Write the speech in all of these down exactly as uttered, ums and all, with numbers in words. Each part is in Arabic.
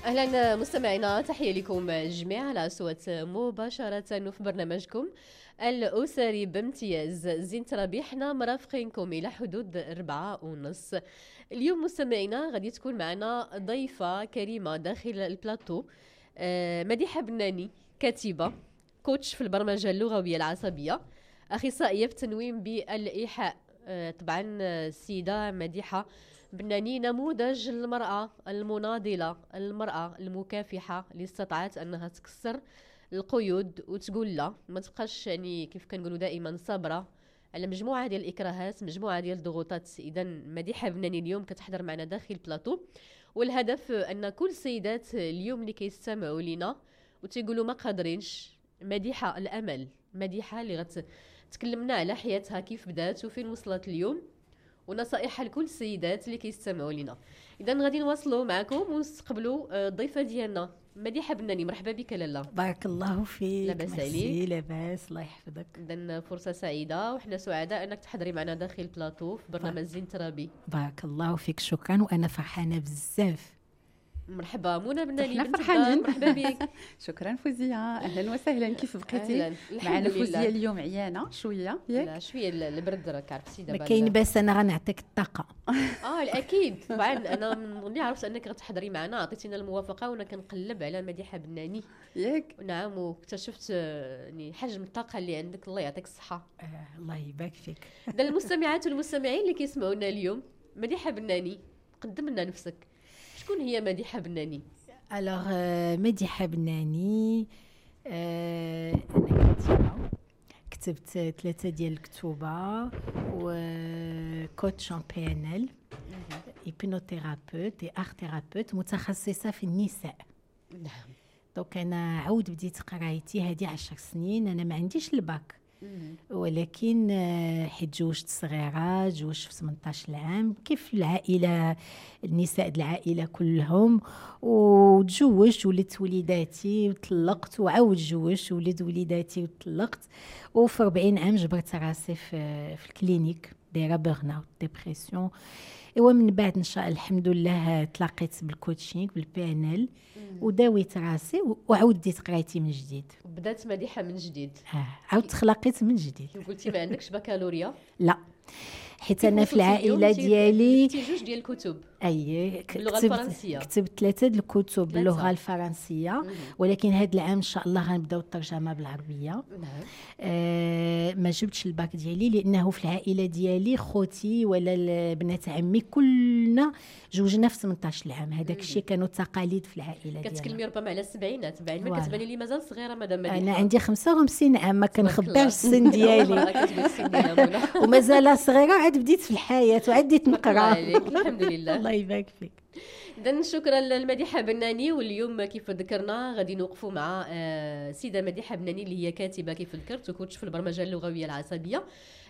أهلا مستمعينا، تحية لكم الجميع على صوت مباشرة في برنامجكم الأسري بامتياز. زين ترابي، حنا مرافقينكم إلى حدود أربعة ونص. اليوم مستمعينا غادي تكون معنا ضيفة كريمة داخل البلاطو، آه مديحة بناني، كاتبة، كوتش في البرمجة اللغوية العصبية، أخصائية في التنويم بالإيحاء. آه طبعا السيدة مديحة بناني نموذج المرأة المناضلة، المرأة المكافحة اللي استطاعت أنها تكسر القيود وتقول لا، ما تبقاش يعني كيف كنقولوا دائما صابرة على مجموعة ديال الإكراهات، مجموعة ديال الضغوطات. إذا مديحة بناني اليوم كتحضر معنا داخل البلاطو، والهدف أن كل سيدات اليوم اللي كيستمعوا لنا وتيقولوا ما قادرينش، مديحة الأمل، مديحة اللي غتكلمنا على حياتها كيف بدات وفين وصلت اليوم، ونصائح لكل السيدات اللي كيستمعوا لنا. اذا غادي نواصلوا معكم ونستقبلوا الضيفه ديالنا مديحه بناني. مرحبا بك لاله. بارك الله فيك. لاباس عليك؟ لاباس، الله يحفظك. اذا فرصه سعيده وحنا سعداء انك تحضري معنا داخل البلاطو في برنامج زين ترابي. بارك الله فيك، شكرا، وانا فرحانه بزاف. مرحبا منى بناني، احنا فرحانين. مرحبا بك. شكرا فوزيه، اهلا وسهلا، كيف بقيتي؟ معنا فوزيه اليوم عيانه شويه ياك؟ لا شويه البرد راك عرفتي دابا. ما كاين باس، انا غنعطيك الطاقه. اه اكيد طبعا. انا ملي عرفت انك غتحضري معنا عطيتينا الموافقه، وانا كنقلب على مديحه بناني ياك. نعم، واكتشفت يعني حجم الطاقه اللي عندك، الله يعطيك الصحه. آه الله يبارك فيك. دا المستمعات والمستمعين اللي كيسمعونا اليوم، مديحه بناني قدم لنا نفسك، شكون هي مديحه بناني؟ الوغ مديحه بناني، آه انا كاتبه، كتبت ثلاثه ديال الكتوبه، وكوتش ان بي ان ال، هيبنوثيرابيوت، ارت ثيرابيوت، متخصصه في النساء. نعم. دونك انا عاود بديت قرايتي هذه عشر سنين. انا ما عنديش الباك، ولكن حيت تزوجت صغيره، تزوجت في ثمنطاش عام كيف العائله، النساء العائله كلهم، وتزوجت ولدت وليداتي وطلقت، وعاود تزوجت ولد وليداتي وطلقت، وفي أربعين عام جبرت راسي في في الكلينيك دايره بيرن اوت ديبرسيون. ومن بعد ان شاء الله الحمد لله تلاقيت بالكوتشينغ بالبي ان ال، وداويت راسي وعاود ديت قرايتي من جديد. بدات مديحه من جديد. اه عاود تخلقيت من جديد. قلتي ما عندكش بكالوريا؟ لا، حيت انا في العائله ديالي كتبتي جوج ديال الكتب. اي باللغه الفرنسيه. كتبت ثلاثه د الكتب باللغه الفرنسيه، ولكن هذا العام ان شاء الله غنبداو الترجمه بالعربيه. نعم. آه ما جبتش الباك ديالي لانه في العائله ديالي خوتي ولا بنات عمي كلنا جوجنا في ثمنطاش عام. هذاك الشيء كانوا تقاليد في العائله ديالنا. كتكلمي ربما على السبعينات، بعين ما كتباني لي مازال صغيره مدام مديحه. انا عندي خمسة وخمسين عام، ما كنخباش السن ديالي ومازال صغيره، عاد بديت في الحياه وعديت نقرا. الحمد لله. الله يبارك فيك. اذا شكرا للمديحه بناني. واليوم كيف ذكرنا غادي نوقفوا مع سيده مديحه بناني اللي هي كاتبه كيف ذكرت وكوتش في البرمجه اللغويه العصبيه.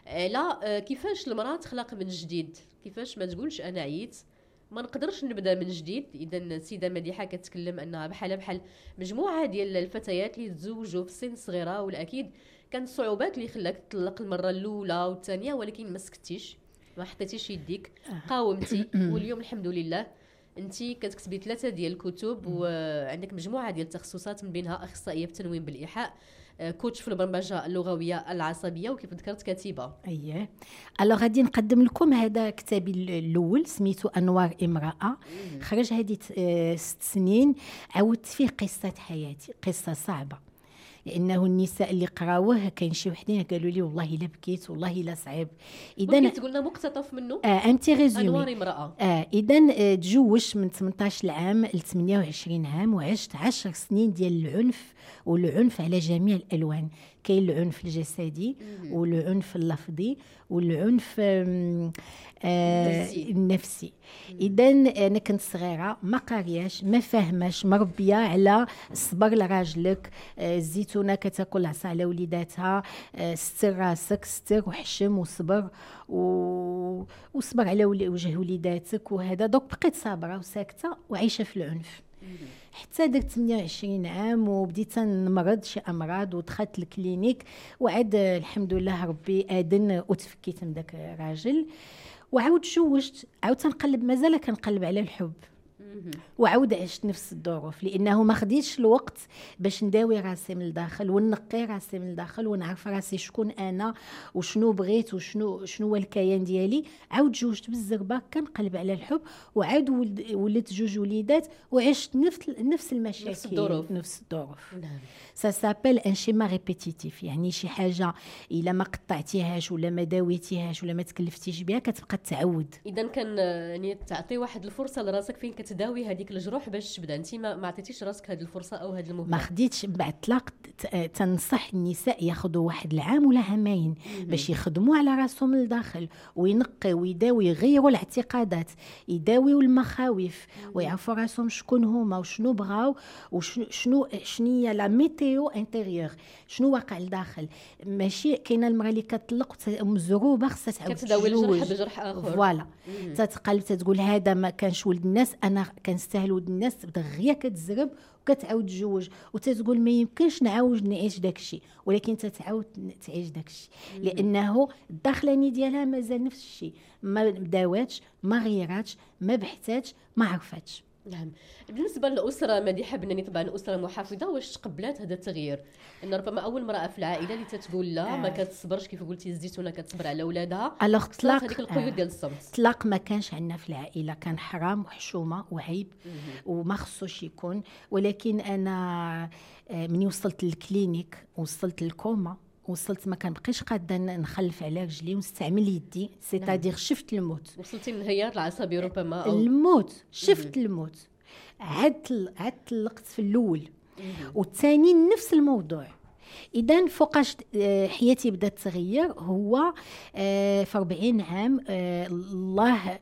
لا كيفاش المراه تخلق من جديد، كيفاش ما تقولش انا عييت ما نقدرش نبدا من جديد. اذا السيده مديحه كتكلم انها بحال بحال مجموعه ديال الفتيات اللي تزوجوا في سن صغيره، والاكيد كانت صعوبات اللي خلاك تطلق المره الاولى والثانيه، ولكن ما سكتيش، ما حطيتيش يديك، قاومتي. واليوم الحمد لله انت كتكتبي ثلاثه ديال الكتب، وعندك مجموعه ديال التخصصات من بينها اخصائيه في التنويم بالايحاء، كوتش في البرمجه اللغويه العصبيه، وكيف ذكرت كاتبه. اييه. الوغ غادي نقدم لكم هذا كتابي الاول سميتو انوار امراه، خرج هذه ست سنين، عاودت فيه قصه حياتي، قصه صعبه لانه النساء اللي قراوه كاين شي وحدين قالوا لي والله الا بكيت، والله الا صعيب. اذا ممكن تقولنا مقتطف منه؟ اه انت ريزومي. انوار امراه. اه اذا تزوجت من ثمنطاش عام ل ثمانية وعشرين عام، وعشت عشر سنين ديال العنف، والعنف على جميع الالوان. كاين العنف الجسدي والعنف اللفظي والعنف آه النفسي, النفسي. اذا انا كنت صغيره ما قارياش ما فاهماش مربيه على الصبر لراجلك، آه الزيتونه كتاكل العصا على وليداتها، آه ستر راسك، ستر وحشم وصبر و... وصبر على وجه وليداتك وهذا. دوك بقيت صابره وساكته وعايشه في العنف حتى درت ثمانية وعشرين عام، وبديت نمرض شي امراض ودخلت الكلينيك، وعاد الحمد لله ربي اذن وتفكيت من داك الراجل، وعاود تزوجت، عاود تنقلب، مازال كنقلب على الحب. وعاود عشت نفس الظروف، لانه ما خديتش الوقت باش نداوي راسي من الداخل ونقي راسي من الداخل ونعرف راسي شكون انا وشنو بغيت وشنو شنو هو الكيان ديالي. عاود جوجت بالزربه كنقلب على الحب، وعاود ولدت جوج وليدات وعشت نفس نفس المشاكل نفس الظروف نفس الظروف سا سابيل ان شيما ريبيتيتيف، يعني شي حاجه الا ما قطعتيهاش ولا ما داويتيهاش ولا ما تكلفتيش بها كتبقى تعود. اذا كان يعني تعطي واحد الفرصه لراسك فين كتداوي هذيك الجروح باش تبدا. انت ما عطيتيش راسك هذه الفرصه او هذه المهله، ما خديتش. بعد طلاق تنصح النساء ياخذوا واحد العام ولا عامين باش يخدموا على راسهم من الداخل وينقي ويداوي، يغيروا الاعتقادات، يداويوا المخاوف ويعرفوا راسهم شكون هما وشنو بغاو وشنو شنية لا ميتيو انتيريور، شنو واقع لداخل. ماشي كاينه المراه اللي كتطلق مزروبه خصها تعاود كتداوي الجرح بجرح اخر، فوالا تتقلب تتقول هذا ما كانش ولد الناس، انا كنستاهل ولد الناس، دغيا كتزرب وكتعاود تجوج وتتقول ما يمكنش نعاود نعيش داكشي، ولكن تتعاود تعيش داكشي لانه الداخلاني ديالها مازال نفس الشيء، ما داواتش ما غيراتش ما بحثاتش ما عرفتش. نعم. بالنسبه للاسره مديحه بناني طبعا اسره محافظه، واش تقبلات هذا التغيير؟ ان ربما اول امراه في العائله اللي تتقول لا آه. ما كتصبرش كيف قلتي الزيتونه كتصبر على اولادها، الوغ طلاق هذيك القيود ديال الصمت. طلاق ما كانش عندنا في العائله، كان حرام وحشومه وعيب وما خصوش يكون. ولكن انا مني وصلت للكلينيك وصلت للكوما وصلت ما كنبقيش قاده نخلف على رجلي ونستعمل يدي، سيتادير شفت الموت. وصلتي للانهيار العصبي ربما او الموت، شفت الموت. عاد عاد طلقت في الاول والثاني نفس الموضوع. اذا فوقاش حياتي بدات تغير هو في أربعين عام. الله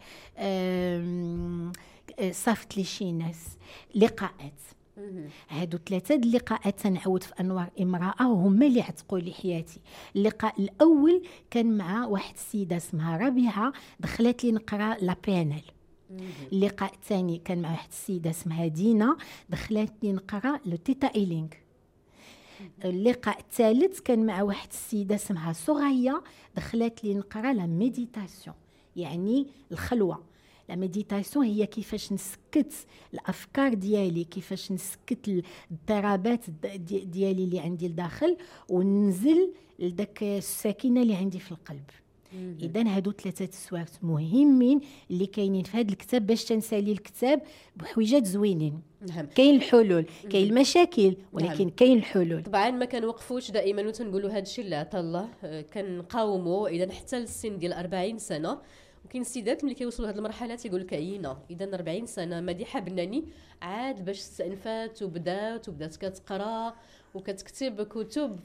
صافت لي شي ناس لقاءات، هادو ثلاثه اللقاءات تنعود في انوار امراه وهما اللي عتقوا لي حياتي. اللقاء الاول كان مع واحد السيده اسمها ربيعه، دخلت لي نقرا لا بي ان ال. اللقاء الثاني كان مع واحد السيده اسمها دينا، دخلت لي نقرا لو تيتا ايلينغ. اللقاء الثالث كان مع واحد السيده اسمها سوريا، دخلت لي نقرا لا ميديتاسيون، يعني الخلوه. لا ميديتاسيون هي كيفاش نسكت الافكار ديالي، كيفاش نسكت الضربات ديالي اللي عندي لداخل وننزل لذاك السكينه اللي عندي في القلب. اذا هادو ثلاثه السوارت مهمين اللي كاينين في هذا الكتاب باش تنسالي الكتاب بحويجات زوينين. نعم. كاين الحلول، كاين المشاكل، ولكن نعم. كاين الحلول. طبعا ما كنوقفوش دائما وتنقولوا هذا الشيء اللي عطا الله، كنقاوموا اذا حتى السن ديال أربعين سنه. وكاين السيدات ملي كيوصلوا لهذه المرحله تيقول لك عيينا. اذا أربعين سنه مديحه بناني عاد باش استأنفات وبدات وبدات كتقرا وكتكتب كتب،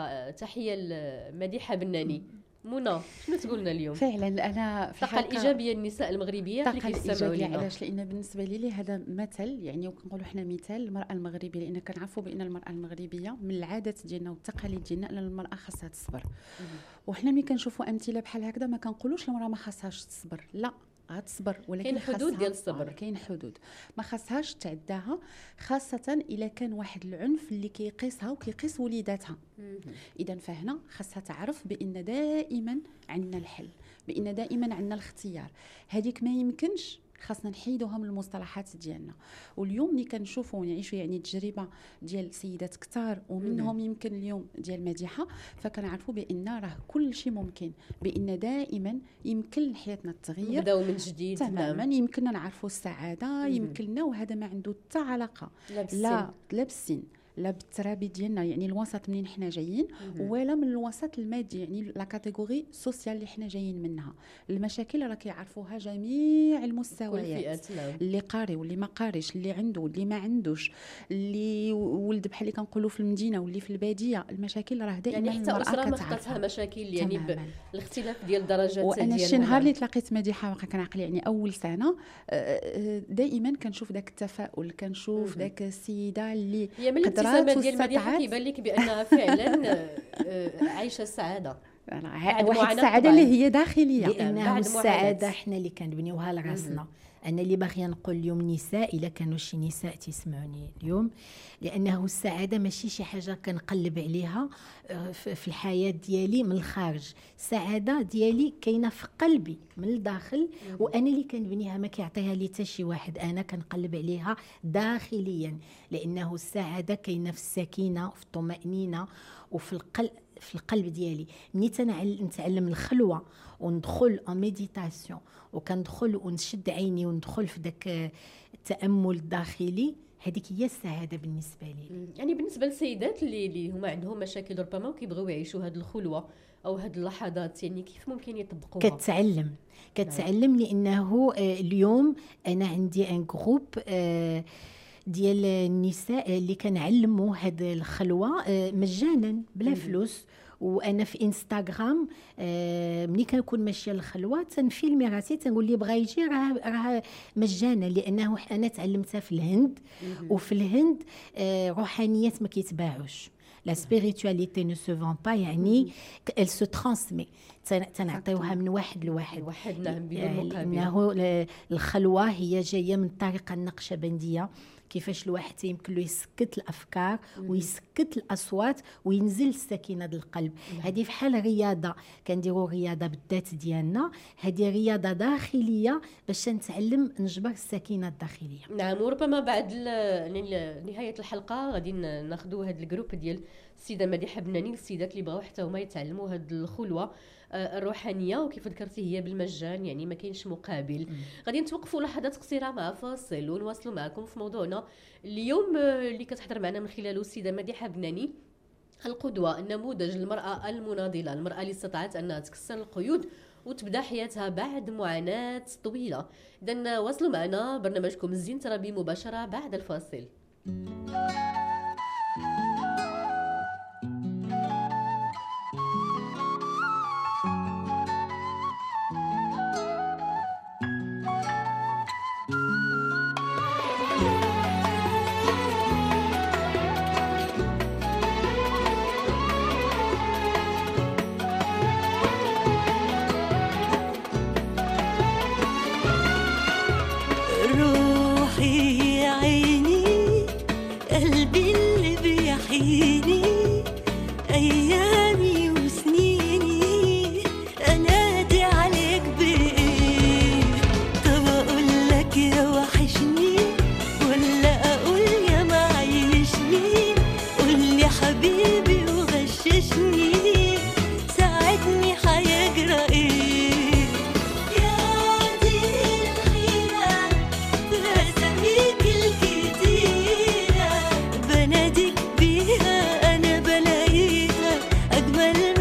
فتحيه لمديحه بناني. منى شنو تقولنا اليوم؟ فعلا انا في الطاقه الايجابيه النساء المغربيه اللي كيستمعوا لنا. علاش؟ لان بالنسبه لي هذا مثل، يعني وكنقولوا حنا مثال المراه المغربيه، لان كنعرفوا بان المراه المغربيه من العادات ديالنا والتقاليد ديالنا ان المراه خاصها تصبر. وحنا ملي كنشوفوا امثله بحال هكذا ما كنقولوش المراه ما خاصهاش تصبر، لا غتصبر، ولكن كاين حدود ديال الصبر. آه كاين حدود ما خاصهاش تعداها، خاصه الا كان واحد العنف اللي كيقيسها وكيقيس وليداتها. اذا فهنا خاصها تعرف بان دائما عندنا الحل، بان دائما عندنا الاختيار. هذيك ما يمكنش، خاصنا نحيدوها من المصطلحات ديالنا. واليوم اللي كنشوفوا ونعيشوا يعني تجربه ديال سيدات كثار ومنهم يمكن اليوم ديال مديحه، فكنعرفوا بان راه كل شيء ممكن، بان دائما يمكن حياتنا التغيير، نبداو من جديد تماما. يمكننا نعرفوا السعاده، يمكننا، وهذا ما عنده حتى علاقه لا لا بالسن لا بالترابي ديالنا، يعني الوسط منين حنا جايين، ولا من الوسط المادي، يعني لا كاتيجوري سوسيال اللي حنا جايين منها. المشاكل راه كيعرفوها جميع المستويات، اللي قاري واللي ما قاريش، اللي عنده واللي ما عندوش، اللي ولد بحال اللي كنقولوا في المدينه واللي في الباديه. المشاكل راه دائما يعني حتى اسره ما خطاتها مشاكل، يعني بالاختلاف ديال درجات ديالها. وانا شي نهار اللي تلاقيت مديحه واقع كنعقل يعني اول سنه، دائما كنشوف داك التفاؤل، كنشوف داك السيده اللي الابتسامه ديال مديحه كيبان لك بانها فعلا عايشه السعاده، واحد السعاده اللي هي داخليه، لانه السعاده حنا اللي كنبنيوها لراسنا. أنا اللي باغيه نقول اليوم نساء، إلا كانوا شي نساء تسمعوني اليوم، لأنه السعادة ماشي شي حاجة كنقلب عليها في الحياة ديالي من الخارج. السعادة ديالي كاينة في قلبي من الداخل، وأنا اللي كنبنيها، ما كيعطيها لي حتى شي واحد، أنا كنقلب عليها داخليا. لأنه السعادة كاينة في السكينة وفي الطمأنينة وفي القلب، في القلب ديالي. ملي تنتعلم الخلوة وندخل ان ميديتاسيون وكندخل ونشد عيني وندخل في داك التأمل الداخلي، هذيك هي السعادة بالنسبة لي. يعني بالنسبة للسيدات اللي اللي هما عندهم مشاكل ربما وكيبغيو يعيشوا هذه الخلوة أو هذه اللحظات، يعني كيف ممكن يطبقوها؟ كتعلم كتعلم لأنه اليوم أنا عندي ان جروب ديال النساء اللي كنعلموا هذه الخلوة مجانا بلا فلوس. وانا في انستغرام آه ملي كنكون ماشيه للخلوه تنفيلمي راسي تنقول لي بغا يجي راه راه مجانا، لانه انا تعلمتها في الهند. وفي الهند آه روحانيات ما كيتباعوش، لا سبيريتواليتي نو سو فون با، يعني ال سو ترانسمي، تنعطيوها من واحد لواحد واحد نعم بدون مقابل. لانه الخلوه هي جايه من الطريقه النقشبنديه، كيفاش الواحد يمكن له يسكت الافكار ويسكت الاصوات وينزل السكينه للقلب. هذه بحال رياضه كنديروا رياضه بالذات ديالنا، هذه رياضه داخليه باش نتعلم نجبر السكينه الداخليه. نعم، وربما بعد نهايه الحلقه غادي ناخذوا هذا الجروب ديال السيده مديحه بناني، السيدات اللي بغاو حتى هما يتعلموا هذه الخلوه الروحانيه، وكيف ذكرتي هي بالمجان، يعني ما كاينش مقابل. غادي نتوقفوا لحظات قصيره مع فاصل ونواصلوا معكم في موضوعنا اليوم اللي كتحضر معنا من خلاله السيده مديحه بناني، القدوه، النموذج، المراه المناضله، المراه اللي استطاعت انها تكسر القيود وتبدا حياتها بعد معاناه طويله. اذا واصلوا معنا، برنامجكم الزين ترابي مباشره بعد الفاصل. بناديك بيها أنا بلاقيها أجمل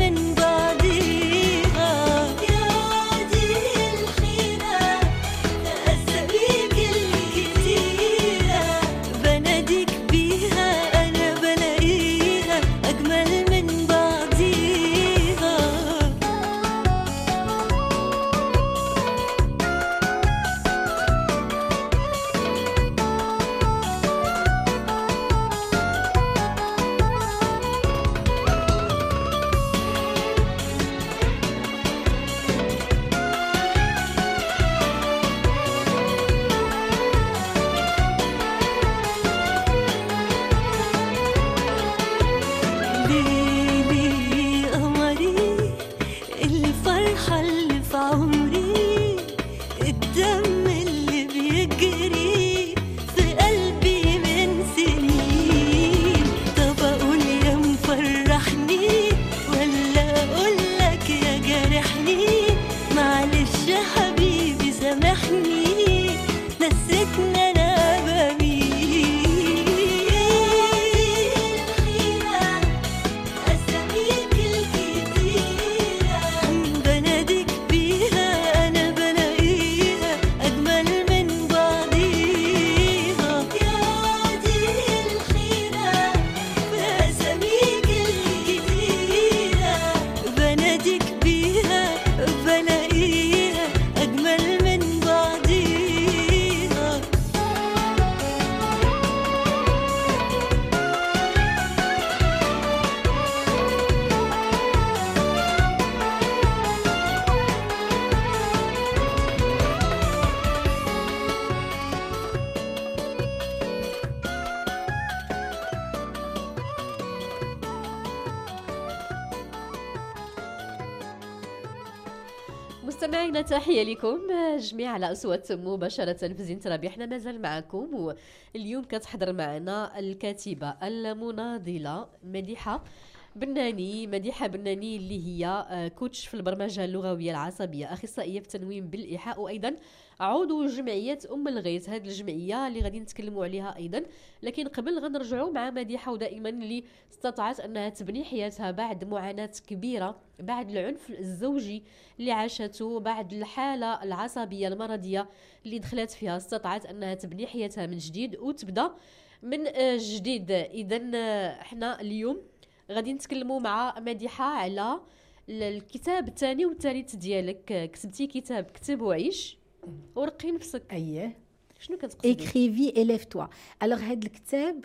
مستمعينا تحية لكم جميع على أصوات مباشرة في زينة ربيع. حنا مازال معكم، واليوم كتحضر معنا الكاتبة المناضلة مديحة بناني. مديحة بناني اللي هي كوتش في البرمجة اللغوية العصبية، أخصائية في التنويم بالإيحاء، وأيضا عضو جمعية أم الغيث. هذه الجمعية اللي غادي نتكلموا عليها أيضا، لكن قبل غنرجعوا مع مديحة ودائما اللي استطاعت أنها تبني حياتها بعد معاناة كبيرة، بعد العنف الزوجي اللي عاشته، بعد الحالة العصبية المرضية اللي دخلت فيها، استطاعت أنها تبني حياتها من جديد وتبدأ من جديد. إذن احنا اليوم غادي نتكلموا مع مديحة على الكتاب الثاني والثالث ديالك. كتبتي كتاب كتب وعيش ورقي نفسك. اييه، شنو كتقصدي؟ écrivez élève-toi. alors هذا الكتاب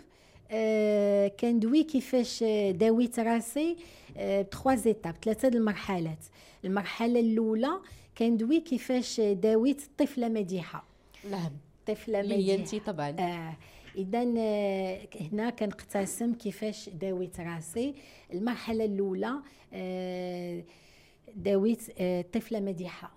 آه كان دوي كيفاش داويت راسي آه بثلاث ايتاب، ثلاثه المرحلات. المرحله الاولى كان دوي كيفاش داويت الطفله مديحه. نعم، الطفله اللي مديحه هي انت طبعا. آه اذا آه هنا كنقتسم كيفاش داويت راسي. المرحله الاولى آه داويت الطفله مديحه.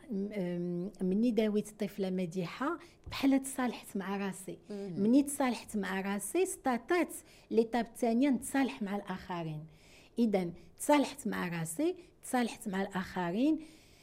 مني داويت الطفله مديحه بحال تصالحت مع راسي. مني تصالحت مع راسي استطعت ليطاب الثانيه نتصالح مع الاخرين. اذا تصالحت مع راسي، تصالحت مع الاخرين،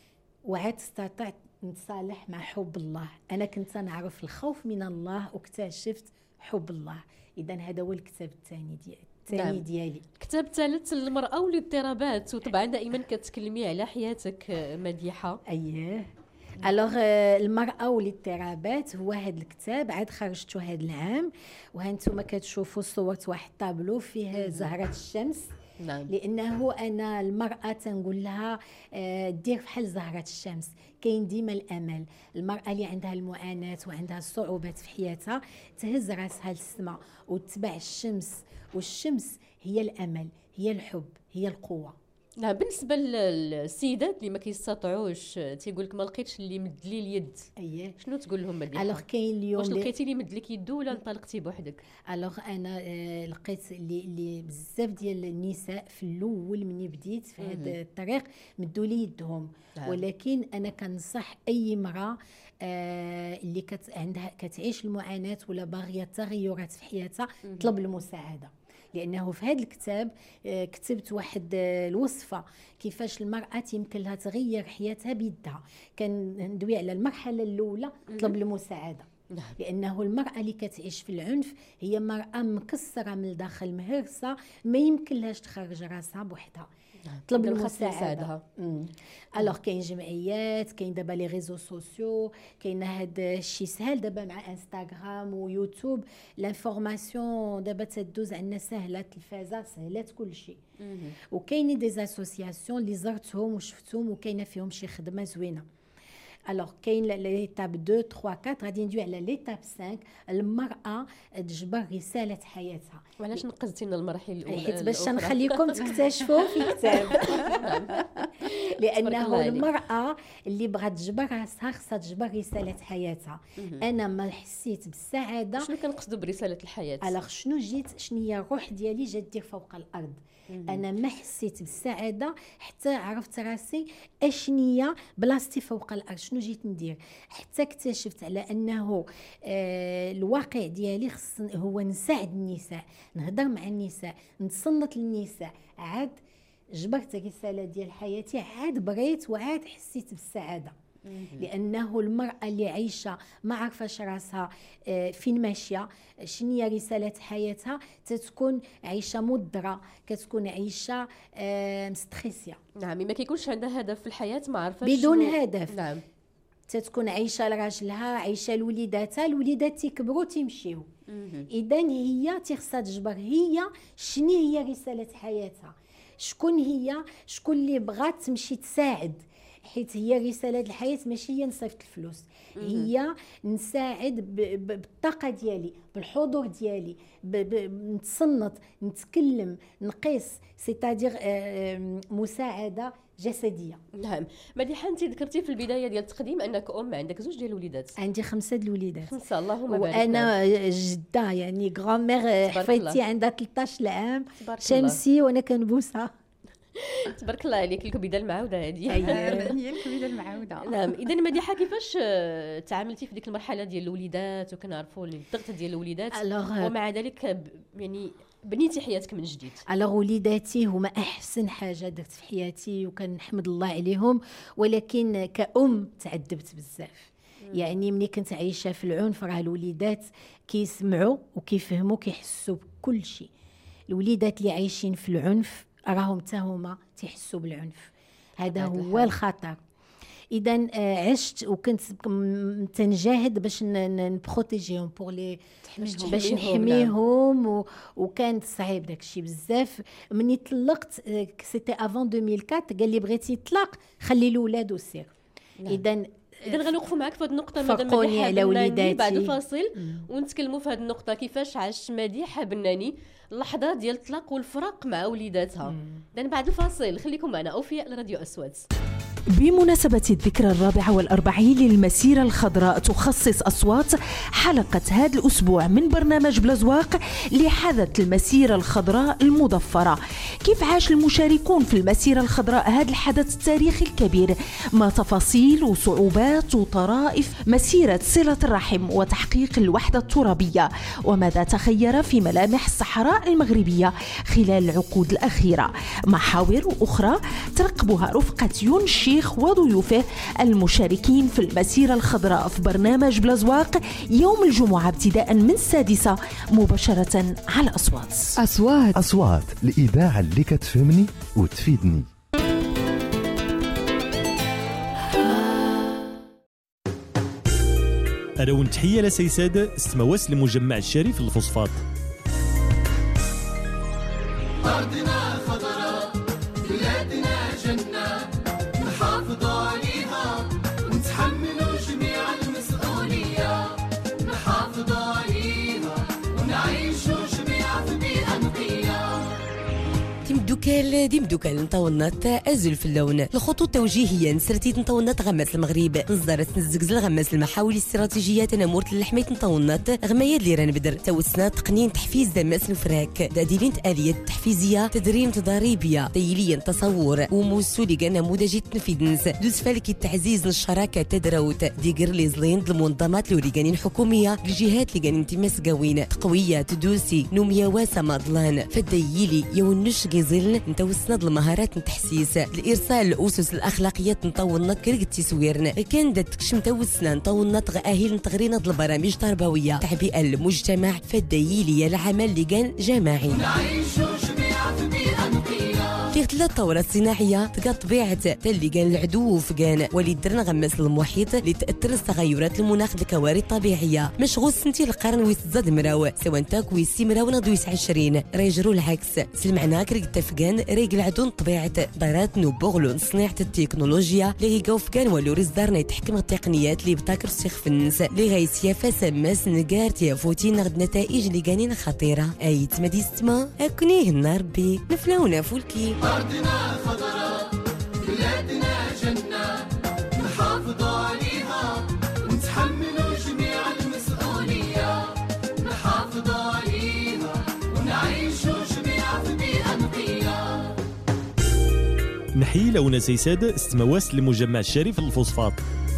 وعاد استطعت نتصالح مع حب الله. انا كنت نعرف الخوف من الله واكتشفت حب الله. اذا هذا هو الكتاب الثاني ديالي الثاني نعم. ديالي كتاب ثالث المرأة والاضطرابات، وطبعا دائما كتكلمي على حياتك مديحة. اييه. الوغ المرأة والاضطرابات هو هذا الكتاب، عاد خرجته هذا العام، وهانتوما كتشوفوا صورة واحد طابلو فيه زهرة الشمس. نعم. لانه انا المراه تنقول لها آه دير بحال زهره الشمس، كاين ديما الامل. المراه اللي عندها المعاناه وعندها الصعوبات في حياتها تهز راسها للسماء وتتبع الشمس، والشمس هي الامل، هي الحب، هي القوه. نعم. بالنسبه للسيدات اللي ما كيستطيعوش، تيقول لك ما لقيتش اللي مد لي اليد، اييه، شنو تقول لهم مديحه؟ الوغ كاين اليوم واش لقيتي لي مد لك يدو ولا انطلقتي بوحدك؟ الوغ انا آه لقيت اللي اللي بزاف ديال النساء في الاول مني بديت في هذا الطريق مدوا لي يدهم. نعم. ولكن انا كنصح اي امراه آه اللي كت عندها كتعيش المعاناه ولا باغيه تغيرات في حياتها طلب المساعده. لانه في هذا الكتاب آه كتبت واحد آه الوصفه كيفاش المراه يمكن لها تغير حياتها بيدها. كندوي على المرحله الاولى طلب المساعده. نعم. لانه المراه اللي كتعيش في العنف هي مراه مكسره من الداخل، مهرسه، ما يمكن لهاش تخرج راسها بوحدها. نعم. طلب المساعده. المساعده. الوغ كاين جمعيات، كاين دابا لي ريزو سوسيو، كاين هذا الشيء سهل دابا مع انستغرام ويوتيوب. لانفورماسيون دابا تدوز عندنا سهله، التلفازه سهلات كل شيء. وكاين دي اسوسياسيون اللي زرتهم وشفتهم وكاينه فيهم شي خدمه زوينه. الوغ كاين ليتاب اثنين ثلاثة أربعة، غادي ندوي على ليتاب خمسة، المراه تجبر رساله حياتها. وعلاش نقزتي لنا المراحل الاولى؟ حيت باش نخليكم تكتشفوا في الكتاب. لانه المراه اللي بغات تجبر راسها خصها تجبر رساله حياتها. انا ما حسيت بالسعاده. شنو كنقصدوا برساله الحياه؟ الوغ شنو جيت شنو هي الروح ديالي جات دير فوق الارض. انا ما حسيت بالسعاده حتى عرفت راسي اشنيه بلاصتي فوق الارض، شنو جيت ندير، حتى اكتشفت على انه آه الواقع ديالي خص هو نساعد النساء، نهضر مع النساء، نتصنت للنساء. عاد جبرت الرساله ديال حياتي، عاد بغيت وعاد حسيت بالسعاده. لانه المراه اللي عايشه ما عرفاش راسها فين ماشيه، شنو هي رساله حياتها، تتكون عايشه مضره، كتكون عايشه مستريسيه. نعم، ما كيكونش عندها هدف في الحياه، ما عرفاش بدون هدف. نعم. تتكون عايشه لراجلها، عايشه لوليداتها، الوليدات تيكبروا تيمشيو. اذا هي تيخصها تجبر هي شنو هي رساله حياتها، شكون هي، شكون اللي بغات تمشي تساعد. حيت هي رساله الحياه ماشي هي نصيفط الفلوس، هي نساعد بالطاقه ديالي، بالحضور ديالي، نتصنت، نتكلم، نقيس، سيتادير مساعده جسديه. نعم. مديحه، انت ذكرتي في البدايه ديال التقديم انك ام، عندك زوج ديال الوليدات. عندي خمسه د الوليدات. خمسه، اللهم بارك. وانا جده يعني غران مير، حفيدتي عندها ثلاثة عشر عام، شمسي وانا كنبوسها. تبارك الله عليك، الكبيده المعوده هذه. هي الكبيده المعوده. نعم. اذا مديحه كيفاش تعاملتي في ديك المرحله ديال الوليدات، وكنعرفوا الضغط ديال الوليدات ومع ذلك يعني بنيتي حياتك من جديد؟ الوغ وليداتي هما احسن حاجه درت في حياتي وكنحمد الله عليهم، ولكن كأم تعذبت بزاف. يعني ملي كنت عايشه في العنف راه الوليدات كيسمعوا وكيفهموا كيحسوا بكل شيء. الوليدات اللي عايشين في العنف راهم حتى هما تيحسوا بالعنف، هذا هو الخطر. اذا عشت وكنت تنجاهد باش نبروتيجيهم بور لي باش نحميهم، وكانت صعيب داكشي بزاف. مني طلقت سيتي افون ألفين وأربعة، قال لي بغيتي تطلق خلي الاولاد وسير. اذا اذا غنوقفوا معاك في هذه النقطه، فرقوني على وليداتي بعد فاصل ونتكلموا في هذه النقطه، كيفاش عاش مديحه بناني اللحظه ديال الطلاق والفراق مع وليداتها. اذا بعد الفاصل خليكم معنا اوفياء لراديو أصوات. بمناسبة الذكرى الرابعة والأربعين للمسيرة الخضراء، تخصص أصوات حلقة هذا الأسبوع من برنامج بلازواق لحدث المسيرة الخضراء المضفرة. كيف عاش المشاركون في المسيرة الخضراء هذا الحدث التاريخي الكبير؟ ما تفاصيل وصعوبات وطرائف مسيرة صلة الرحم وتحقيق الوحدة الترابية؟ وماذا تخير في ملامح الصحراء المغربية خلال العقود الأخيرة؟ محاور أخرى ترقبها رفقة يون الشيخ وضيوفه المشاركين في المسيرة الخضراء في برنامج بلازواق يوم الجمعة ابتداء من السادسة مباشرة على أصوات. أصوات أصوات الإذاعة اللي كتفهمني وتفيدني. أراون تحية لسيساد استمواس لمجمع الشريف الفوسفات. أرضنا خضراء بلادنا جنة، نحافظوا عليها ونتحملوا جميع المسؤولية، نحافظوا عليها ونعيشوا جميعا في بيئة نقية. ديمدوكال ديمدوكال نطونات أزل في اللون. الخطوط التوجيهية نسرتي نطونات غمات المغرب، نصدرت نزقزل غماس المحاول الاستراتيجية تنمورت لحماية نطونات غمايا اللي ران بدر توسنا تقنين تحفيز دماس نفراك داديلين آلية تحفيزية تدريم تضاريبية تيليا تصور وموسوليغا نموذجي تنفيذنس دوز فالكي تعزيز الشراكة تدروت ديقر لي زلين المنظمات لوريغانين حكومية الجهات اللي قانين تماس قاوين تقوية تدوسي نوميا واسا مضلان فدايلي يونش زلن نتوسنا المهارات التحسيس الارسال الاسس الاخلاقيات نطولنا كرق التسويرنا كان دتكشم توسنا نطولنا تغاهيل نتغرينا البرامج التربويه تعبئه المجتمع فدايلي العمل اللي كان جماعي نعيشوا جميعا في بيئه نقيه في ثلاث الثوره الصناعيه تلقى طبيعه اللي كان العدو فكان ولي درنا غماس المحيط اللي تاثر تغيرات المناخ الكوارث الطبيعيه مشغول سنتي القرن ويتزاد مراو سواء تاك ويسي مراو نضويس عشرين ريجرو العكس سلمعنا كرق تفكان ريق العدو طبيعه ضرات نبغلو صناعه التكنولوجيا اللي غيقاو كان ولو رزدارنا يتحكم التقنيات اللي بتاكر السيخ في الناس اللي غيسيافا سماس نقارت يا فوتين نغد نتائج اللي كانين خطيره اي تمدي ستما اكنيه النار بي نفلاونا فولكي أرضنا خضراء بلادنا جنة نحافظوا عليها ونتحملوا جميع المسؤولية نحافظوا عليها ونعيشوا جميعا في بيئة نقية. نحيي لونا سيساد استمواس لمجمع الشريف الفوسفات.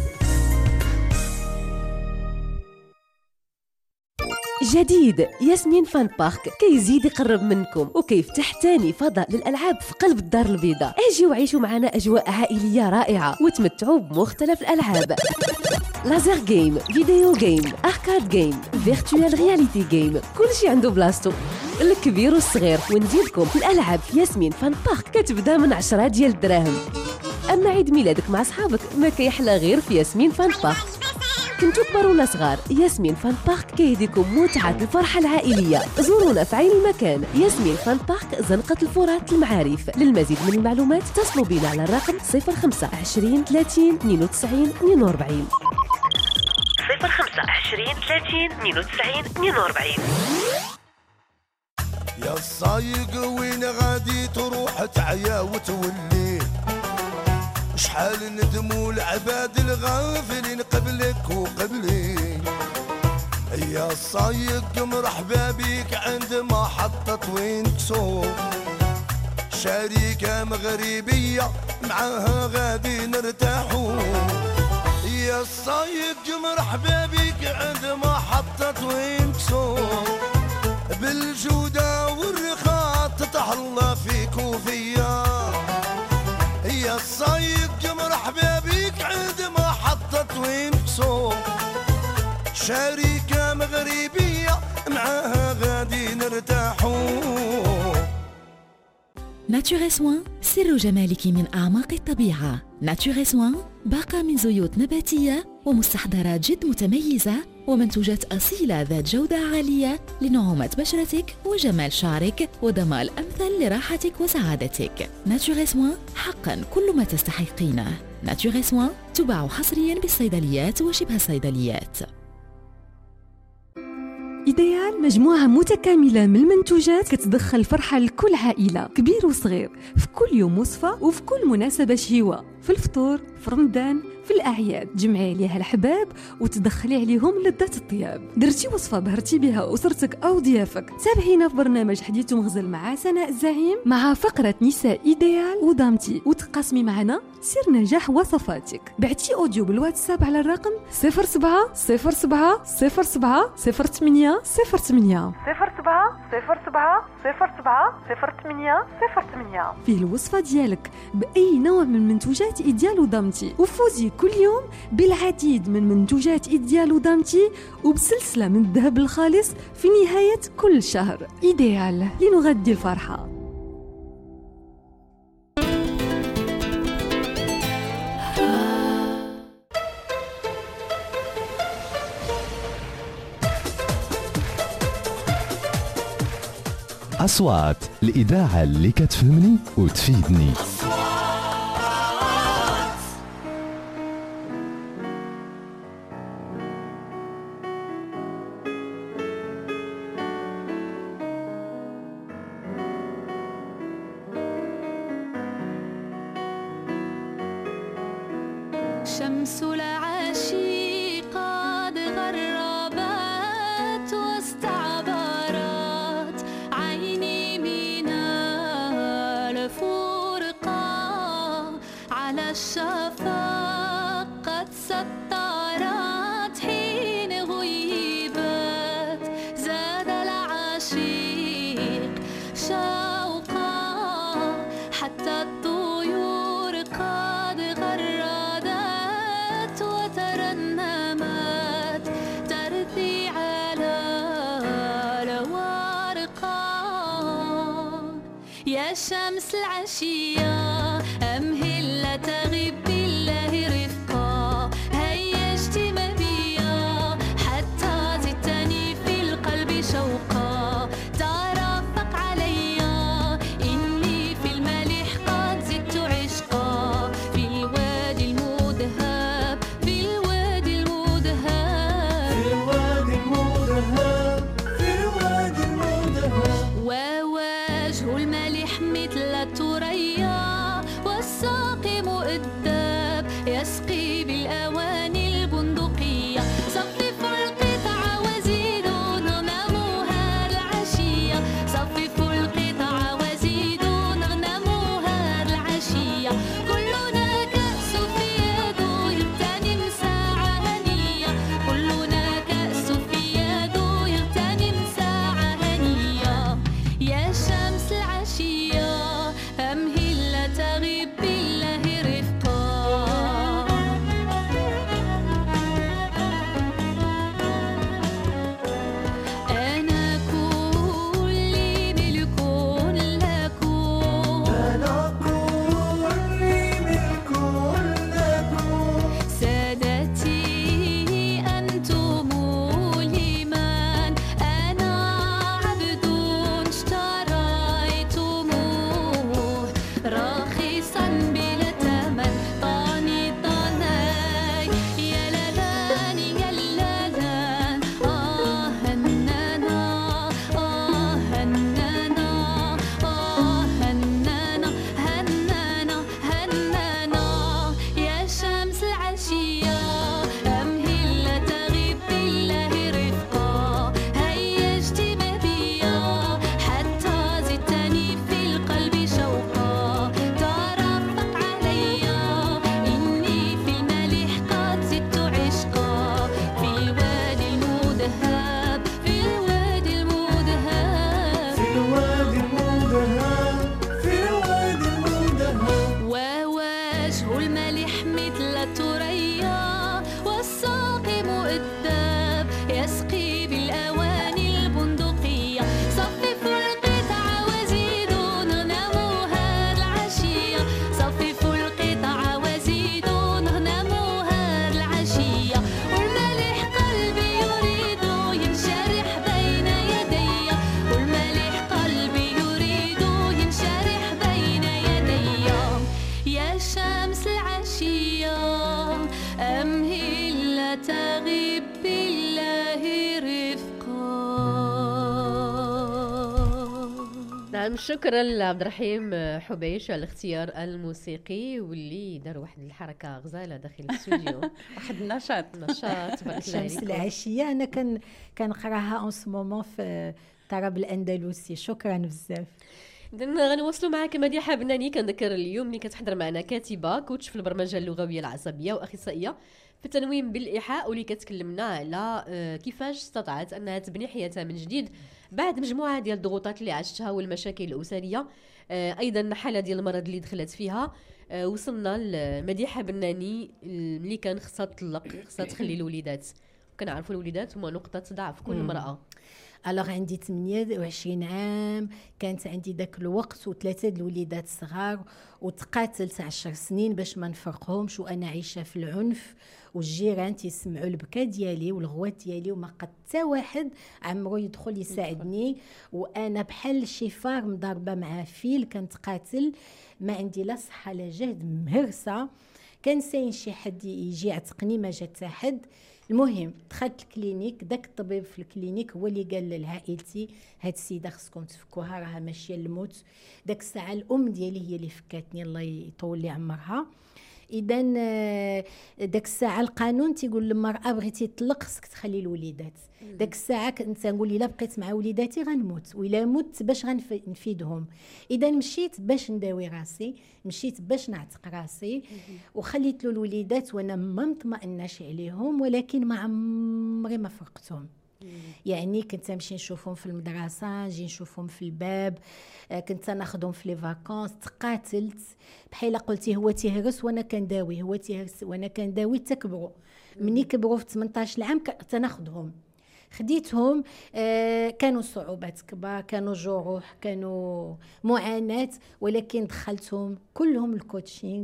جديد ياسمين فان بارك كيزيد يقرب منكم وكيفتح تاني فضاء للألعاب في قلب الدار البيضاء. اجيو وعيشوا معنا أجواء عائلية رائعة وتمتعوا بمختلف الألعاب لازر جيم، فيديو جيم، أركاد جيم، فيرتوال رياليتي جيم، كل شيء عنده بلاصتو الكبير والصغير. ونديركم الألعاب في ياسمين فان بارك كتبدا من عشرة ديال الدراهم. أما عيد ميلادك مع أصحابك ما كيحلى غير في ياسمين فان بارك. كنتو كبار ولا صغار ياسمين فان بارك كيهديكم متعة الفرحة العائلية. زورونا في عين المكان ياسمين فان بارك زنقة الفرات المعارف. للمزيد من المعلومات اتصلوا بنا على الرقم صفر خمسة عشرين ثلاثين اثنين وتسعين اثنين وأربعين صفر خمسة عشرين ثلاثين اثنين وتسعين اثنين وأربعين. يا الصايق وين غادي تروح تعيا وتولي شحال ندموا العباد الغافلين قبلك وقبلي. يا الصايق مرحبا بيك عند محطة وين كسوف شريكة مغربية معاها غادي نرتاحو. يا الصايق مرحبا بيك عند محطة وينكسو، بالجودة والرخاء تتهلا فيك وفيا. يا الصايق مرحبا بيك عند محطة وينكسو، شريكة مغربية معاها غادي نرتاحو. ناتوري سوان، سر جمالك من أعماق الطبيعة. ناتوري سوان باقة من زيوت نباتية ومستحضرات جد متميزة ومنتوجات أصيلة ذات جودة عالية لنعومة بشرتك وجمال شعرك وضمان أمثل لراحتك وسعادتك. ناتوري سوان حقا كل ما تستحقينه. ناتوري سوان تباع حصريا بالصيدليات وشبه الصيدليات. إيديال مجموعة متكاملة من المنتوجات كتدخل فرحة لكل عائلة كبير وصغير في كل يوم وصفة وفي كل مناسبة شهوة، في الفطور، في رمضان، في الأعياد. جمعي عليها الحباب وتدخلي عليهم لذة الطياب. درتي وصفة بهرتي بها أسرتك أو ضيافك، تابعينا في برنامج حديث مغزل مع سناء الزعيم مع فقرة نساء إيديال ودامتي، وتقاسمي معنا سر نجاح وصفاتك. بعتي أوديو بالواتساب على الرقم صفر سبعة صفر سبعة صفر سبعة صفر ثمانية صفر ثمانية صفر سبعة صفر سبعة صفر سبعة صفر ثمانية صفر ثمانية. فيه الوصفة ديالك بأي نوع من منتوجات إيديال ودامتي، وفوزي كل يوم بالعديد من منتوجات إيديال ودامتي وبسلسلة من الذهب الخالص في نهاية كل شهر. إيديال لنغذي الفرحة. أصوات، الإذاعة اللي كتفهمني وتفيدني. شمس العاشق قد غربت واستعبرت عيني من الفرقة، على الشفق قد سطرت حين غيبت، زاد العاشق شوقا حتى الطيور قد غردت وترنمت ترثي على الورقة. يا شمس العشية أمهل لا تغيب بالله رفقا، هيا اجتمع بيا حتى زدتني في القلب شوقا. ترفق عليا إني في الملح قد زدت عشقا، في الوادي المذهب في الوادي المذهب في الوادي المذهب في الوادي المذهب. ووجه الملح مثل الثريا، والساقي مؤدب يسقي بالأواني البندقية. صففوا القطع وزيدوا نغنموها العشية، صففوا القطع وزيدوا نغنموها العشية. كلنا كأس في يده يغتنم ساعة هنية، كلنا كأس في يده يغتنم ساعة هنية. يا شمس العشية أمهل لا تغيب بالله رفقا. المدهى في رواد المدهى. ووجه الملح مثل الثريا والساقي مؤدب يسقي بالأواني البندقية. صففوا القطع وزيدوا نغنموها العشية. صففوا القطع وزيدوا نغنموها العشية. والملح قلبي يريد ينشرح بين يدي. والملح قلبي يريد ينشرح بين يدي. يا شمس العشية أمهل لا تغيب بالله رفقا. نعم، شكرا لعبد الرحيم حبيش على الاختيار الموسيقي واللي دار واحد الحركه غزاله داخل الاستوديو. واحد النشاط نشاط تبارك الله شمس عليكم. العشيه انا كان كنقراها اون سو مومون في الطرب الاندلسي. شكرا بزاف. إذن غنواصلوا معك مديحه بناني. كنذكر اليوم اللي كتحضر معنا كاتبه كوتش في البرمجه اللغويه العصبيه واخصائيه في التنويم بالايحاء، واللي كتكلمنا على آه، كيفاش استطاعت انها تبني حياتها من جديد بعد مجموعه ديال الضغوطات اللي عاشتها والمشاكل الاسريه، آه، ايضا حاله ديال المرض اللي دخلت فيها. آه، وصلنا لمديحه بناني اللي كان خصها تطلق، خصها تخلي الوليدات. كنعرفوا الوليدات هما نقطه ضعف كل امراه. الوغ عندي ثمانية وعشرين عام، كانت عندي داك الوقت وثلاثه د الوليدات صغار، وتقاتلت عشر سنين باش ما نفرقهمش، وانا عايشه في العنف، والجيران تيسمعوا البكا ديالي والغوات ديالي، وما قد حتى واحد عمرو يدخل يساعدني، وانا بحال شي فار مضاربه مع فيل كنتقاتل، ما عندي لا صحه لا جهد، مهرسه. كان ساين شي حد يجي يعتقني، ما جا حتى حد. المهم دخلت الكلينيك، داك الطبيب في الكلينيك هو اللي قال لعائلتي هاد السيده خصكم تفكوها، راها ماشيه للموت. داك الساعه الام ديالي هي اللي فكاتني، الله يطول لي عمرها. اذا داك الساعه القانون تيقول للمراه بغيتي تطلق خصك تخلي الوليدات. داك الساعه كنت نقول لي لا بقيت مع وليداتي غنموت، وإلا مت باش غنفيدهم. اذا مشيت باش نداوي راسي، مشيت باش نعتق راسي، وخليت له الوليدات وانا ما مطمئناش عليهم، ولكن ما عمري ما فرقتهم. يعني كنت نمشي نشوفهم في المدرسه، نجي نشوفهم في الباب، كنت ناخذهم في لي فاكونس. تقاتلت بحال قلتي، هو تيهرس وانا كنداوي، هو تيهرس وانا كنداوي، تكبروا. مني كبروا في ثمنطاش العام تناخذهم، خديتهم. آه كانوا صعوبات كبار، كانوا جروح، كانوا معاناه، ولكن دخلتهم كلهم الكوتشينغ